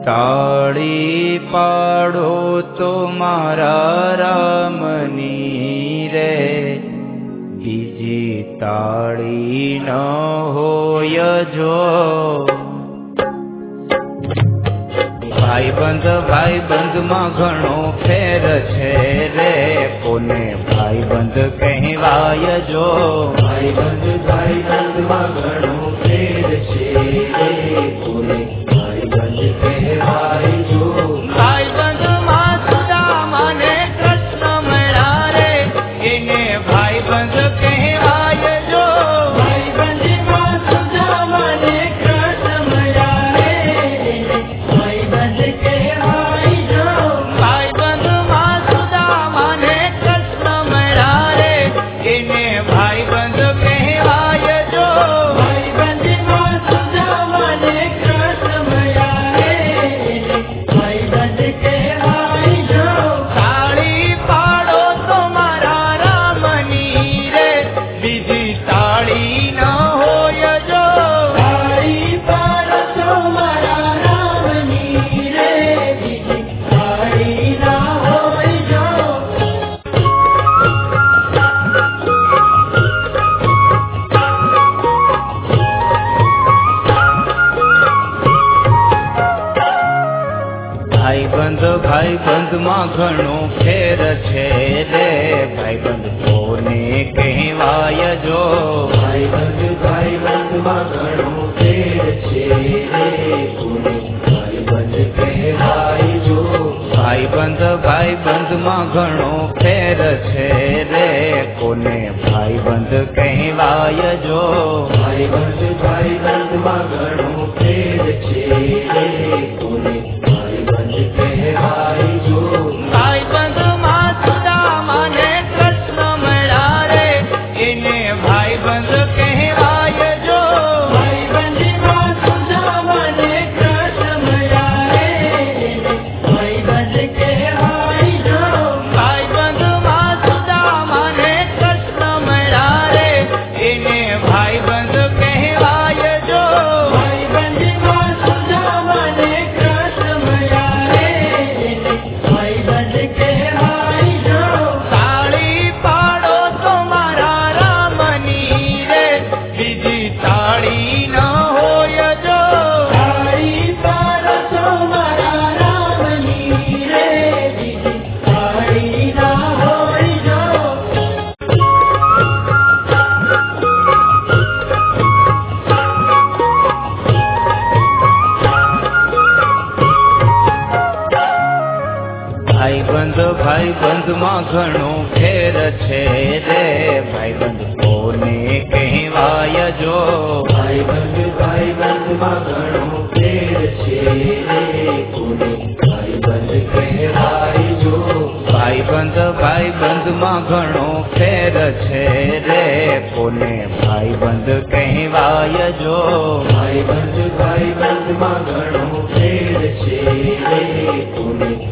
તાળી પાડો તો મારા રામની રે, બીજી તાળી ન હોય જો. ભાઈબંધ માં ઘણો ફેર છે રે, કોને ભાઈબંધ કહેવાય જો. ભાઈબંધ માં ઘણો ફેર છે રે, કોને ભાઈબંધ કહેવાય જો. ભાઈબંધ માં સુદામા ને કૃષ્ણ મળ્યા રે, એને ભાઈબંધ કહેવાય જો. ભાઈબંધ માં સુદામા ને કૃષ્ણ મળ્યા રે, ભાઈબંધ કહેવાય જો. ભાઈબંધ માં સુદામા ને કૃષ્ણ મળ્યા રે, એને ભાઈબંધ કહેવાય જો. ભાઈબંધ માં સુદામા ને કૃષ્ણ મળ્યા રે, ભાઈબંધ કહેવાય જો. તાળી પાડો તો મારા રામની રે, બીજી તાળી ન હોય જો. તાળી પાડો તો મારા રામની રે, બીજી તાળી ન હોય જો. ભાઈબંધ માં ઘણો ફેર છે રે, ભાઈબંધ કોને કહેવાય જો. ભાઈબંધ માં ઘણો ફેર છે રે, કોને ભાઈબંધ કહેવાય જો. ભાઈબંધ માં ઘણો ફેર છે રે, કોને ભાઈબંધ કહેવાય જો. ભાઈબંધ માં ઘણો ફેર છે રે, કોને ભાઈબંધ કહેવાય જો. ભાઈબંધ માં સુદામા ને કૃષ્ણ મળ્યા રે, એને ભાઈબંધ કહેવાય જો. ભાઈબંધ માં સુદામા ને કૃષ્ણ મળ્યા રે, એને ભાઈબંધ કહેવાય જો. ભાઈબંધ માં સુદામા ને કૃષ્ણ મળ્યા રે, એને ભાઈબંધ કહેવાય જો. ભાઈબંધ માં સુદામા ને કૃષ્ણ મળ્યા રે, એને ભાઈબંધ કહેવાય જો. તાળી પાડો તો મારા રામની રે, બીજી તાળી ન હોય જો. તાળી પાડો તો મારા રામની રે, બીજી તાળી ન હોય જો. ભાઈબંધ માં ઘણો ફેર છે રે, ભાઈબંધ કોને કહેવાય જો. ભાઈબંધ માં ઘણો ફેર છે રે, કોને ભાઈબંધ કહેવાય જો. ભાઈબંધ માં ઘણો ફેર છે રે, કોને ભાઈબંધ કહેવાય જો. ભાઈબંધ માં ઘણો ફેર છે રે, કોને